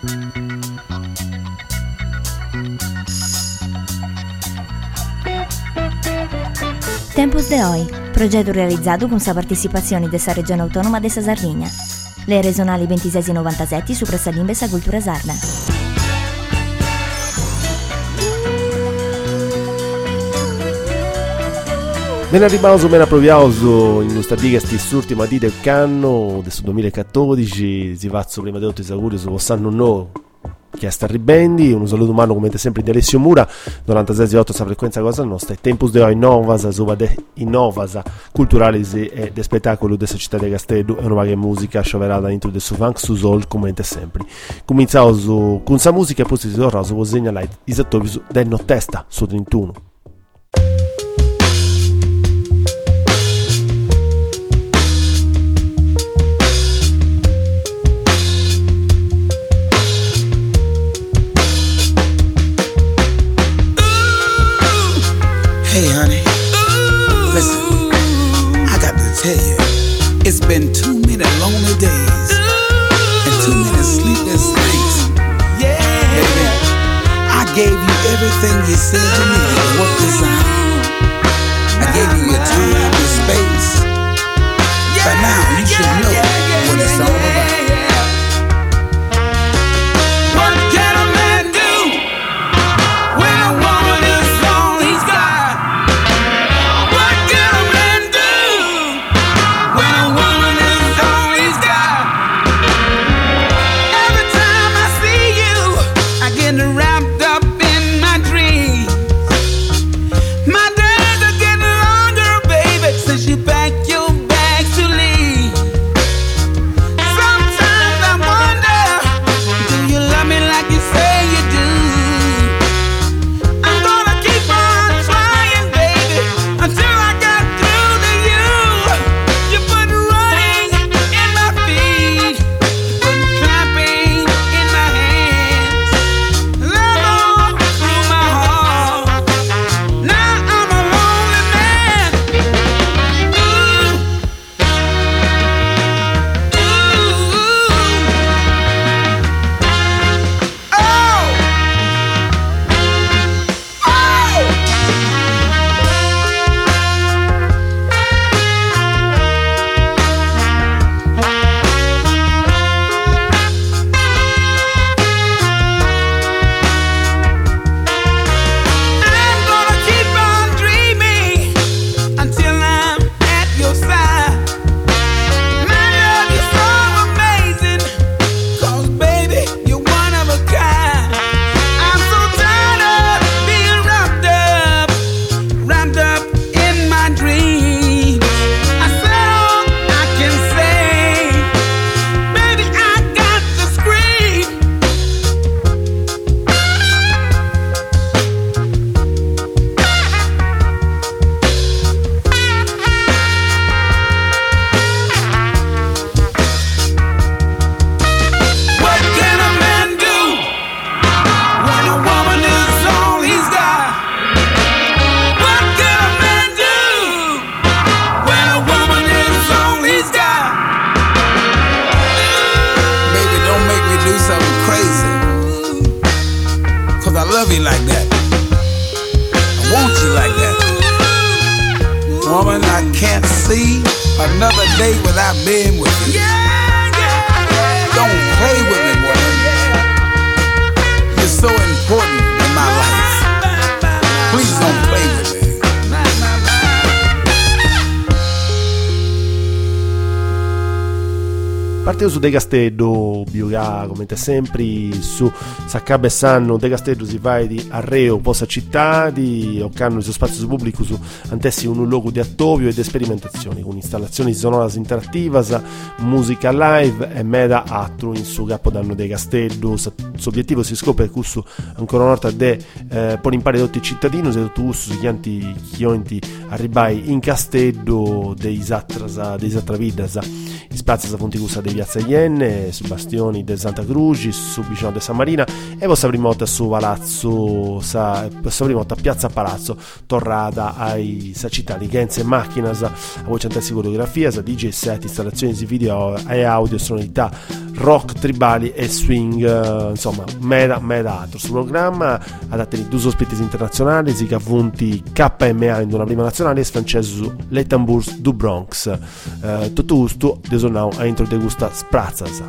Tempus de Hoy, progetto realizzato con la partecipazione della regione autonoma de Sardegna. Le regionali 26 e 97 su Pressalimbe e Cultura Sarda. Ben arrivato, ben approviato in questa ultima dita del canno del 2014. Si va prima di tutto i auguri su quest'anno nuovo che sta ribendi. Un saluto umano come sempre di Alessio Mura 96,8 sa frequenza cosa nostra. Tempus de innovas suba de innovas culturali e de spettacolo della città di Castello e una varia musica scioverata dentro del su funk su soul come sempre. Cominciamo con sa musica e poi si torna su segnalare i settori del nottesta su 31. Hey honey, listen, I got to tell you, it's been too many lonely days and too many sleepless nights. Yeah, baby, I gave you everything you said you needed to work this out. I gave you your time, your space, but now you should know what it's all about. Su De Castello, Biurà, come sempre, su Saccabe Sanno, De Castello si va di Arreo, posa città, di Occanno il suo spazio pubblico su Antessi un luogo di attovio e di sperimentazioni, con installazioni sonore interattive, musica live e meda altro in suo capodanno De Castello, suo obiettivo si scopre questo ancora una volta de per impare tutti i cittadini se tutto questo si chianti chionti arribai in Castello dei Satra Vidas in spazio punti gusta di Piazza Ienne su bastioni del Santa Cruz su vicino de San Marina e poi prima volta su Palazzo prima volta a Piazza Palazzo torrata ai sa città di Genze Macchinas a voi centessi coreografia DJ set installazioni di video e audio sonorità rock tribali e swing insomma meda altro sul programma adattati due ospiti internazionali si cavunti KMA in una prima nazionale e francese Le Tambours du Bronx tutto gusto desonau a intro de gusta sprazzas.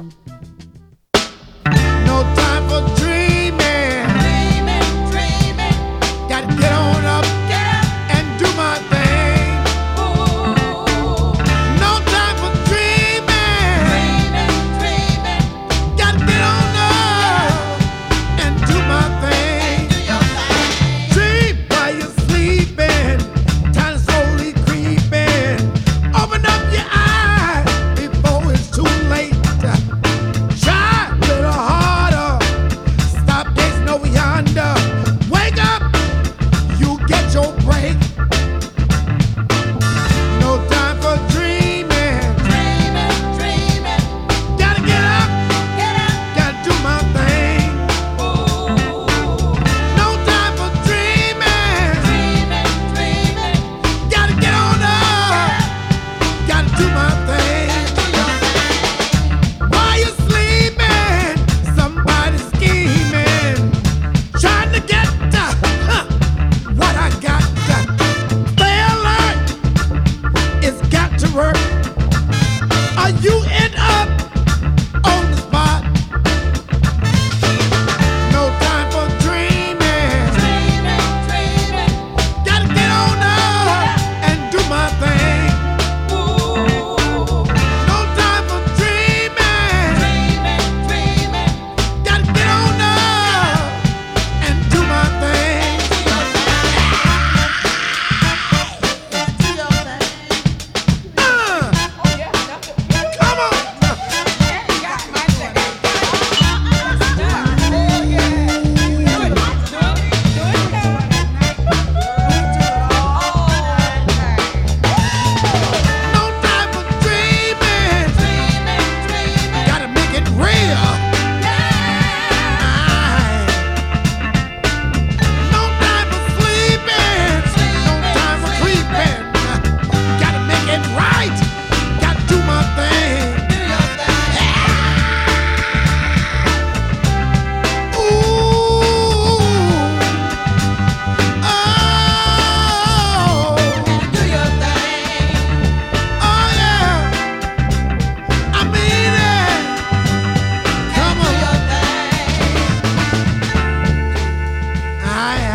No time for dreaming, gotta get on up and do my thing. No time for dreaming, gotta get on up and do my thing. Dream while you're sleeping, time slowly creeping. Open up your eyes before it's too late. Try a little harder, stop gazing over yonder. Wake up, you get your break. No time for dreaming, gotta get up, gotta do my thing. No time for dreaming, gotta get on up, gotta do my thing. While you're sleeping, somebody's scheming, trying to get what I got. Stay alert, it's got to work. Or you end up on the spot. No time for dreaming, gotta get on up and do my thing. No time for dreaming, gotta get on up and do my thing. Come on. No time for dreaming, gotta make it real. No time for sleeping, no time for creeping. Gotta make it right, gotta do my thing. Ooh, oh, oh yeah, I mean it. Come on. Aye.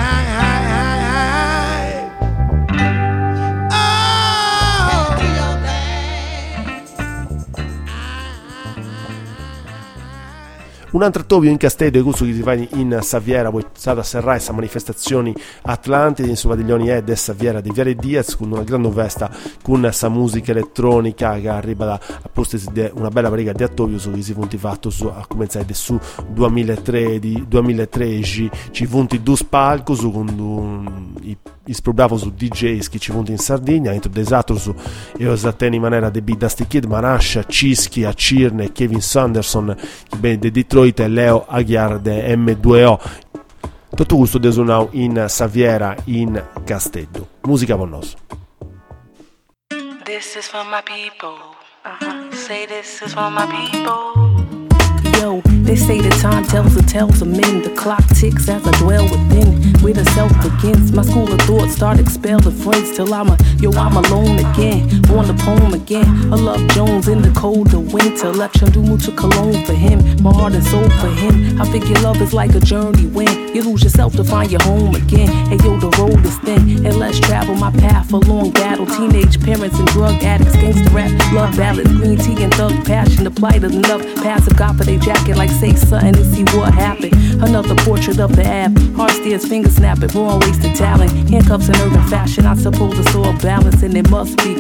Un altro tovio in Castello e questo che si fa in Saviera poi stata a serrare questa manifestazioni atlantide in padiglioni de Saviera di Viale Diaz con una grande festa con questa musica elettronica che arriva da apposta una bella briga di attovio su che si funti fatto a cominciare su 2013 ci funti due spalco su con isprobravo su DJs che ci funti in Sardegna entro desatro su e esattamente in maniera de Dusty Kid, Manascia, Cischi, Acirne, Kevin Sanderson de Detroit e Leo Aguiar de M2O. Tutto questo desonau in Saviera in Castello. Musica con nos. This is for my people. Say this is for my people. Yo, they say the time tells the tales of men. The clock ticks as I dwell within. Where the self begins. My school of thought start expelling friends till I'm alone again. Born the poem again. I love Jones in the cold of winter. Lecture do mucho cologne for him. My heart and soul for him. I figure love is like a journey when you lose yourself to find your home again. Hey yo, the road is thin and let's travel my path. A long battle. Teenage parents and drug addicts. Gangsta rap, love ballads, green tea and thug passion. The plight of love, passive God for they jacket like say something and see what happened. Another portrait of the ab. Hard steers, finger snapping, born wasted talent. Handcuffs in urban fashion. I suppose it's all balance and it must be.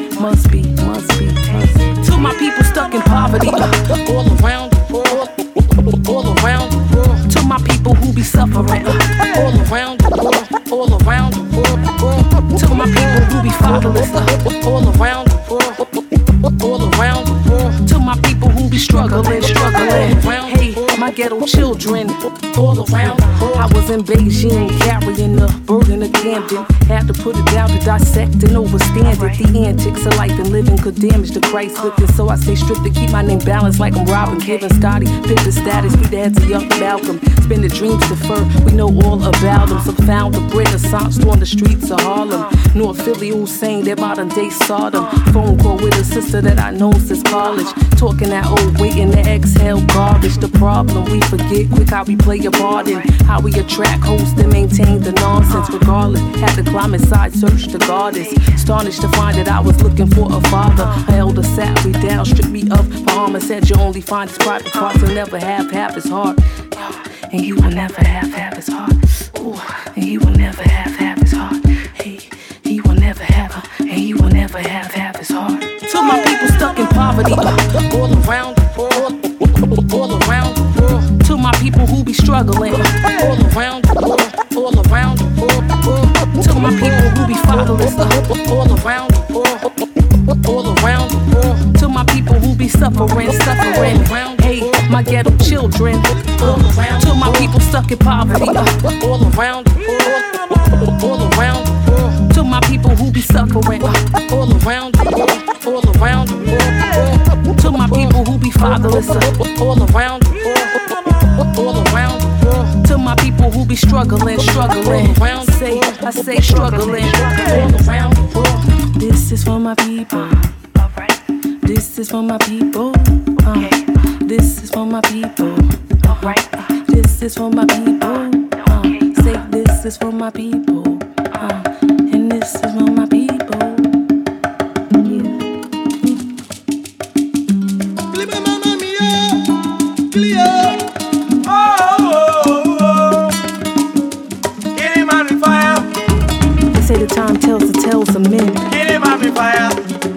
To my people stuck in poverty, all around the world. To my my ghetto children all around. I was in Beijing carrying the burden of Camden. Had to put it down to dissect and overstand it. The antics of life and living could damage the Christ with it. So I stay strict to keep my name balanced like I'm Robin, giving Scotty, pick the status, beat the heads of young Malcolm. Spin the dreams defer, we know all about them. Some found the Renaissance on the streets of Harlem. North Philly, who's saying they're modern day Sodom. Phone call with a sister that I know since college. Talking that old waiting to exhale garbage. The problem we forget quick how we play a part in. How we attract hosts and maintain the nonsense regardless. Had to climb inside, search the goddess. Astonished to find that I was looking for a father. A elder sat me down, stripped me of my armor. Said you only find his private parts, you'll never have half his heart. And you will never have half his heart. Ooh, and you will never have half his heart. Hey, he will never have her, and he will never have half his heart. To my people stuck in poverty, all around the world, all around the world. To my people who be struggling, all around the world, all around the world. To my people who be fatherless, all around the world, all around the world. To my people who be suffering. Hey, my ghetto children, all around. To my people stuck in poverty, all around the world, all around the world. To my people who be suffering, all around the world, all around the world. To my people who be fatherless, all around the world, all around the world. To my people who be struggling. I say struggling, all around the world. This is for my people. This is for my people. This is for my people. This is for my people. Say this is for my people. And this is for my people. They say the time tells the tales of men. Get him on the fire.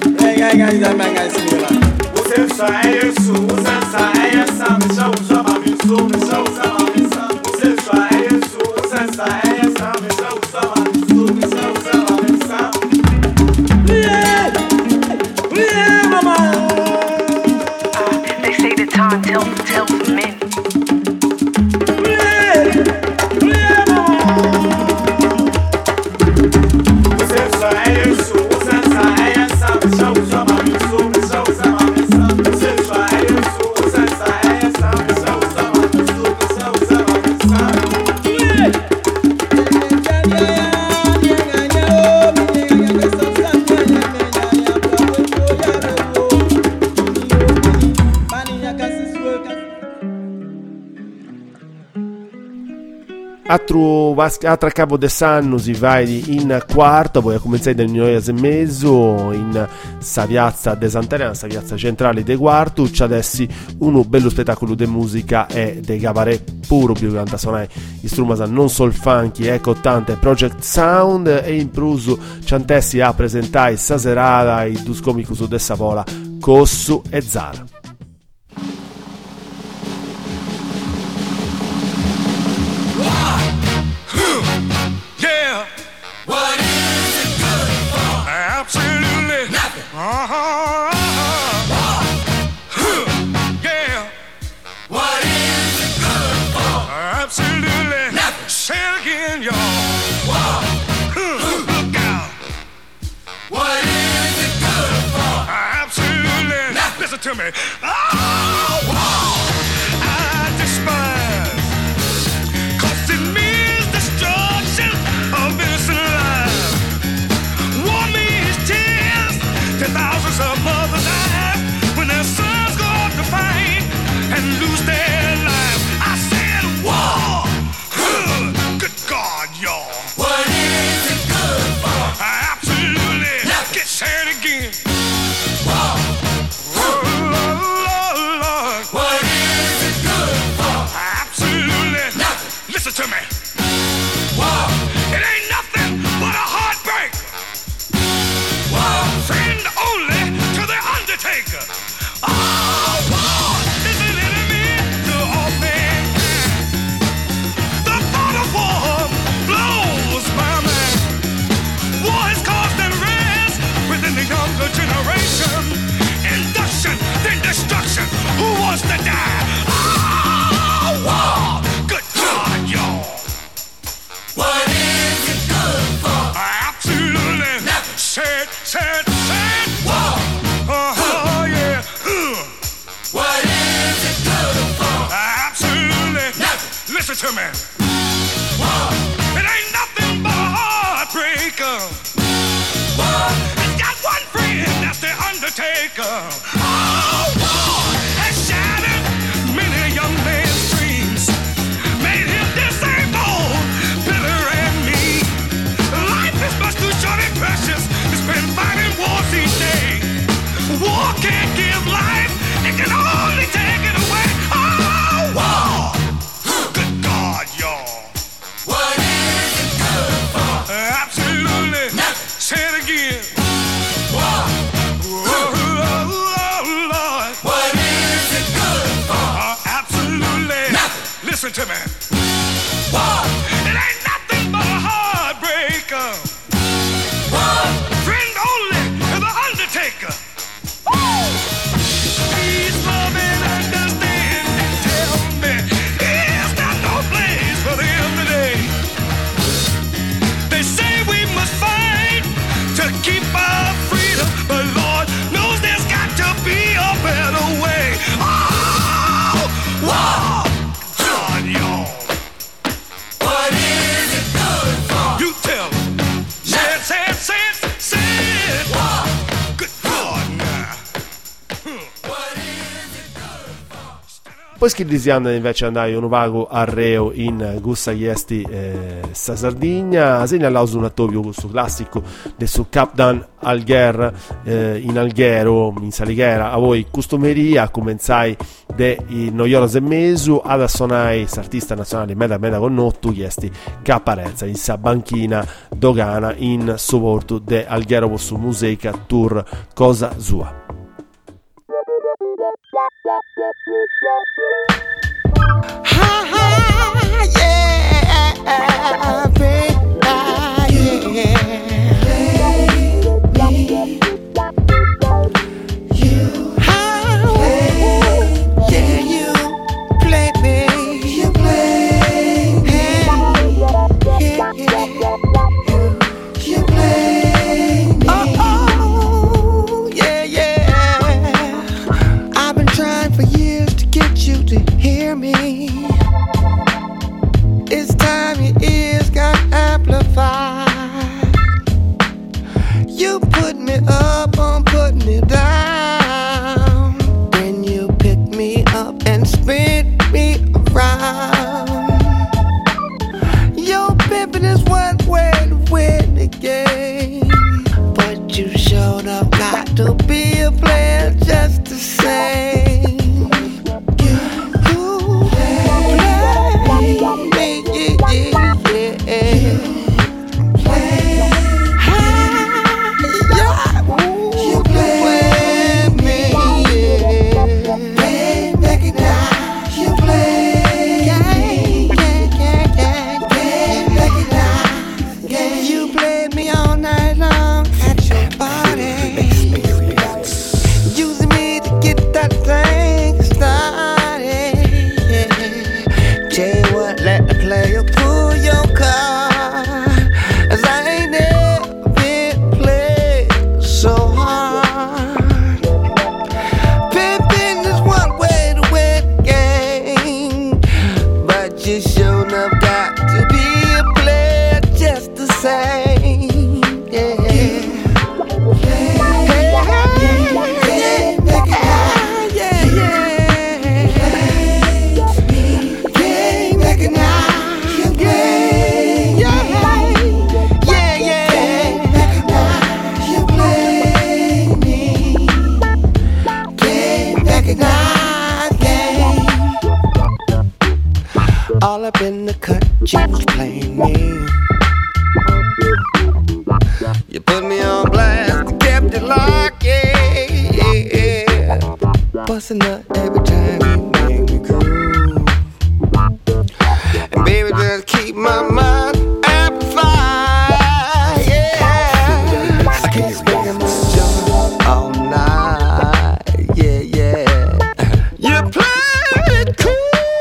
They say the time tells the tales of men. Altra capo de Sanno si vai in quarto, poi a cominciare nel 1900 in sa piazza de Sant'Elena, sa piazza centrale de quarto, c'è adesso un bello spettacolo de musica e de cabaret puro più canta suonare i strumenti non sol funky, ecco tante Project Sound e in pruso ciantessi a presentare sa serata i due comici de Savola, Cossu e Zara. To me, I despise, 'cause it means destruction of innocent lives. War means tears to thousands of mothers die when their sons go out to fight and lose their lives. I said war, good God, y'all. What is it good for? Absolutely, get sad again. War. To me. Wow. It ain't nothing but a heartbreak. Wow. Friend only to the Listen to me. It ain't nothing but a heartbreaker. It's got one friend, that's the Undertaker. Oh, war has shattered many young men's dreams, made him disabled, bitter and mean. Life is much too short and precious to spend fighting wars each day. War can't give life, it can only take it away. Oh, war! Good God, y'all. What is it good for? Absolutely. Nothing. Say it again. War. Oh, Lord. What is it good for? Absolutely. Nothing. Listen to me. War. It ain't nothing but a heartbreaker. War. Friend only to the Undertaker. Please love and understand and tell me, is there no place for them today? They say we must fight to keep our freedom, but Lord knows there's got to be a better way. Oh, wow, God, y'all. What is it good for? You tell them. Say it, say it, say it, say it. War. Good God, now. What is it good for? Poi Schirrisian invece andai un vago a Reo in Gussa Chiesti sa Sardegna, segnalavo un attopio questo classico del suo Capdan Algher in Alghero, in Salighera, a voi customeria, comenzai de Noioros e Mesu, ad assonai l'artista nazionale meda con notto chiesti Caparenza in sa banchina dogana in supporto de Alghero su musica tour cosa sua. All up in the cut, you was playing me. You put me on blast, kept it locked, yeah. Bustin' up every time you make me groove. And baby, just keep my mind amplified, yeah. I keep spinning my jump all night, yeah, yeah. You play it cool.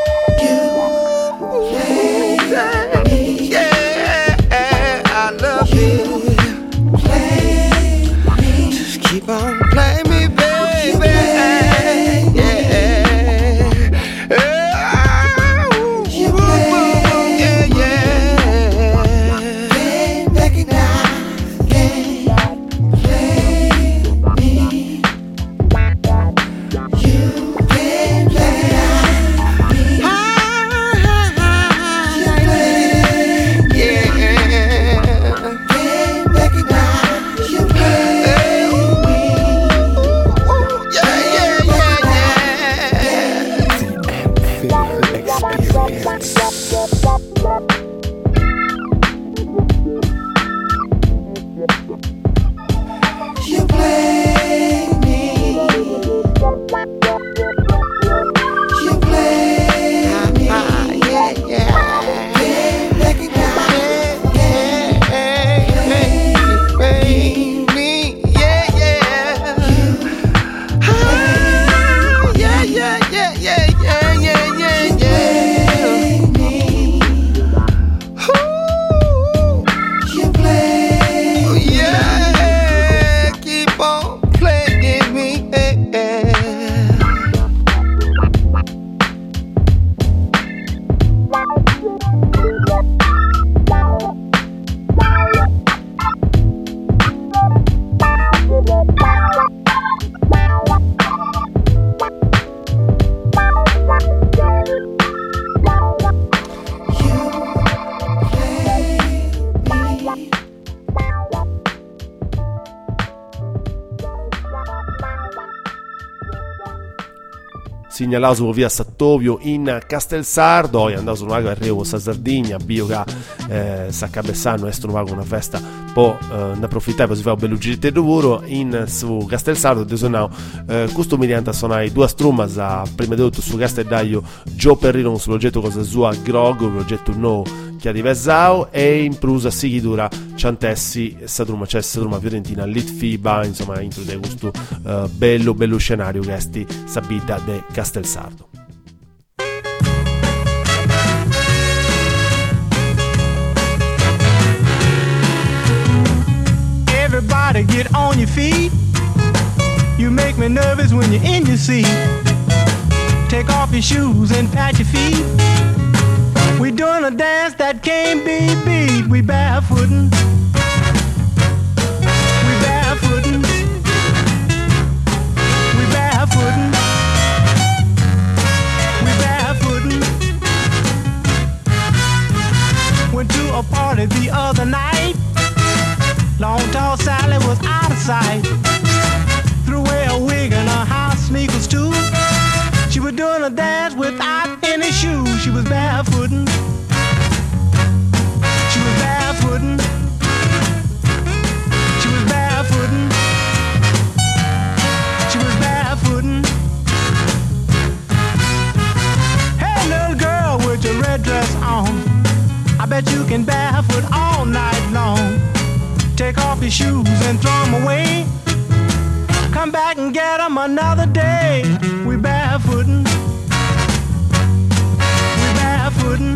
Keep on playing me, baby. Yeah. You play experience. You play me. You play me. Yeah, yeah. Can't recognize. Play me. Yeah, yeah. Yeah, yeah, yeah, yeah, yeah, yeah, yeah, yeah. You play. Oh, yeah. Keep on playing me. Segnalato su via Sattovio in Castelsardo, e andato su una che arrivo a Sardegna, bio che sa Cabessano est una festa po' ne approfittare per si fare un bello giro di lavoro in su Castelsardo. De sonau questo mediante suonai due strumas a prima di tutto su Casteldaio Gio Perrino sul progetto Cosa Sua Grog, un progetto nuovo che ha diversao, e in prusa Sigidura Ciantessi Sadruma, cioè Sadruma Fiorentina Litfiba, insomma intro di questo bello scenario che esti sabita de Castelsardo. Everybody get on your feet. You make me nervous when you're in your seat. Take off your shoes and pat your feet. We doing a dance that can't be beat. We barefootin'. We barefootin'. We barefootin'. We barefootin'. Went to a party the other night. Long tall Sally was out of sight. Threw away a wig and her house sneakers too. She was doing a dance without any shoes. She was barefootin'. She was barefootin'. She was barefootin'. She was barefootin'. Hey little girl with your red dress on, I bet you can barefoot all night long. Take off your shoes and throw them away. Come back and get them another day. We barefootin'. We barefootin'.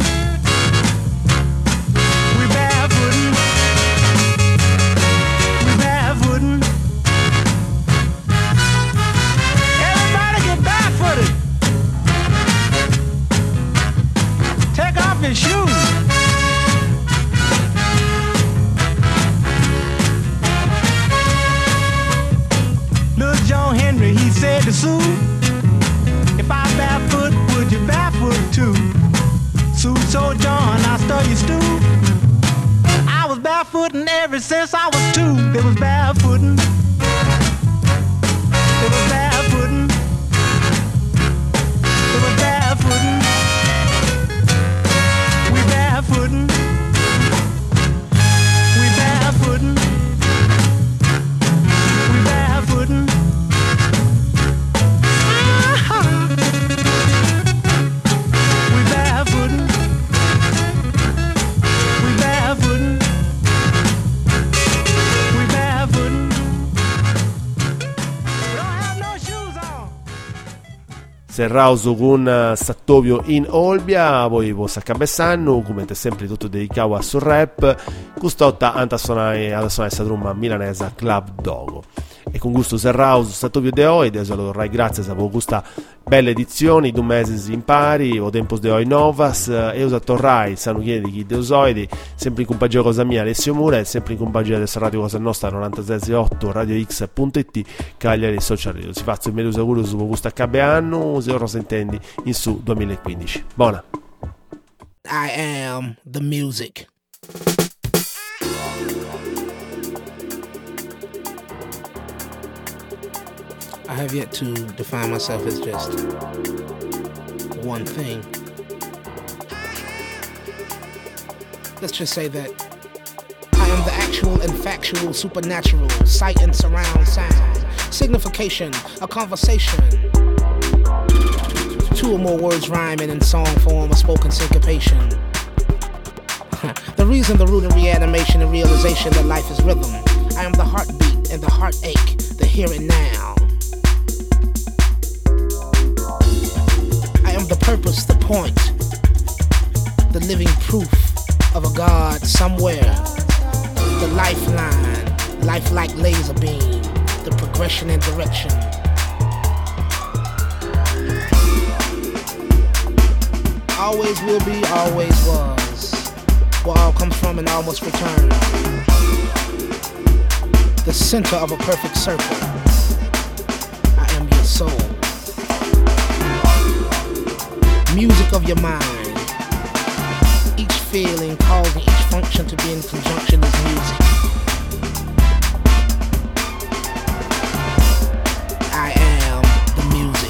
We barefootin'. We barefootin'. Everybody get barefooted. Take off your shoes. John Henry, he said to Sue, if I barefoot, would you barefoot too? Sue told John, I stir your stew. I was barefooting ever since I was 2. They was barefooting. They was barefooting. They was barefooting. We barefooting. We barefooting. We barefooting. Serrauso con Sattovio in Olbia, poi vostra Cabessano, come sempre tutto dedicato a sul rap, custotta anta suonare Sadruma milanese Club Dogo. E con gusto Serrauso Sattovio de Oide, solo Rai grazie a questa bella edizione, 2 mesi in pari, o tempos de Oi Novas, e usato Rai, sanno chiedi chi de Osoidi, sempre in compagnia cosa mia Alessio Mura, e sempre in compagnia del Radio Cosa Nostra 96.8 radiox.it, Cagliari Social Radio. Si faccio il meglio sicuro su questo accabeanno, se ora sentendi in su 2015. Buona. I am the music. I have yet to define myself as just one thing. let's just say that I am the actual and factual supernatural, sight and surround sound, signification, a conversation. Two or more words rhyming in song form or spoken syncopation. The reason, the root and reanimation and realization that life is rhythm. I am the heartbeat and the heartache, the here and now. I am the purpose, the point, the living proof of a God somewhere. The lifeline, lifelike laser beam, the progression and direction. Always will be, always was. Where all comes from and all must return. The center of a perfect circle. I am your soul. Music of your mind. Each feeling causing each function to be in conjunction is music. I am the music.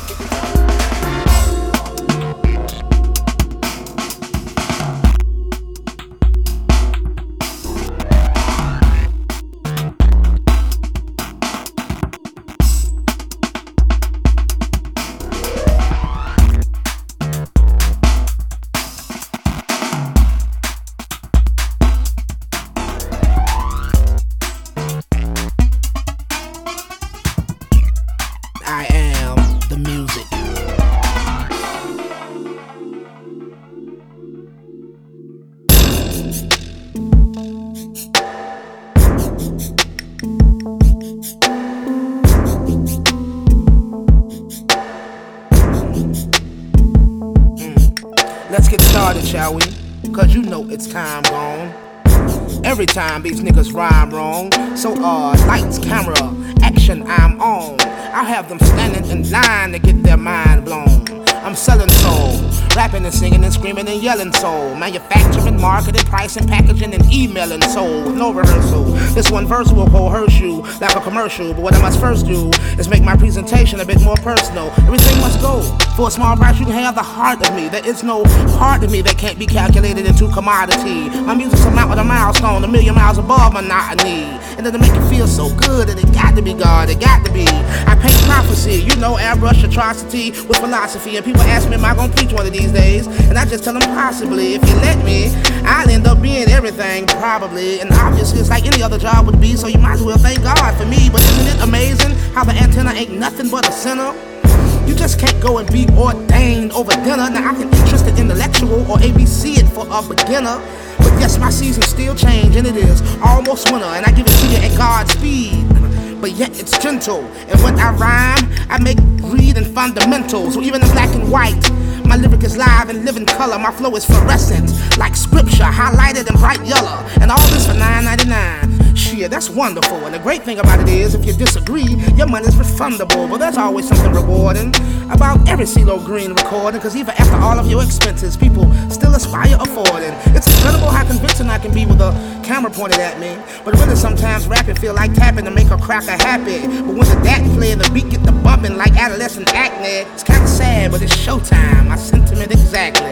Let's get started, shall we? Cause you know it's time gone. Every time these niggas rhyme wrong. So lights, camera, action, I'm on. I'll have them standing in line to get their mind blown. I'm selling soul, rapping and singing and screaming and yelling soul. Manufacturing, marketing, pricing, packaging, and emailing soul with no rehearsal. This one verse will coerce you like a commercial. But what I must first do is make my presentation a bit more personal. Everything must go. For a small price you can have the heart of me. There is no part of me that can't be calculated into commodity. My music's a mountain, a milestone, 1,000,000 miles above monotony. And it'll make it feel so good that it got to be God, it got to be. I paint prophecy, you know, airbrush atrocity with philosophy. And people ask me, am I gonna preach one of these days? And I just tell them possibly. If you let me, I'll end up being everything, probably. And obviously it's like any other job would be, so you might as well thank God for me. But isn't it amazing how the antenna ain't nothing but a sinner? You just can't go and be ordained over dinner. Now I can interest it intellectual or ABC it for a beginner. But yes, my seasons still change and it is almost winter. And I give it to you at God's speed. But yet it's gentle. And when I rhyme, I make read and fundamentals. So even in black and white, my lyric is live and living color. My flow is fluorescent, like scripture, highlighted in bright yellow. And all this for $9.99. Shit, that's wonderful. And the great thing about it is, if you disagree, your money's refundable. But there's always something rewarding about every CeeLo Green recording. Cause even after all of your expenses, people still aspire affording. It's incredible how convincing I can be with a camera pointed at me. But really sometimes rapping feel like tapping to make a cracker happy. But when the DAC play and the beat get the bumping like adolescent acne, it's kinda sad, but it's showtime. My sentiment exactly.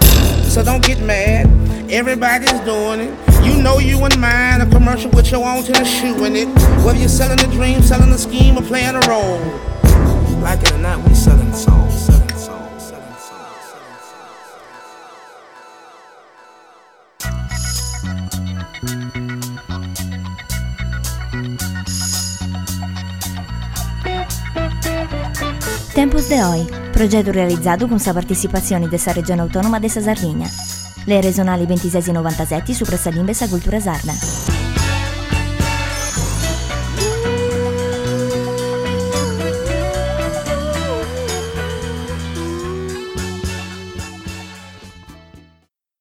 So don't get mad, everybody's doing it. You know you and mine, a commercial with your own tennis shoe in it. Whether you're selling a dream, selling a scheme, or playing a role. Like it or not, we selling souls, selling souls, selling souls, selling souls. Tempos de Hoy, progetto realizzato con sa partecipazione dessa regione autonoma dessa Sardegna. Le regionali 26 e 97 su Pressa Limbe sa cultura sarda.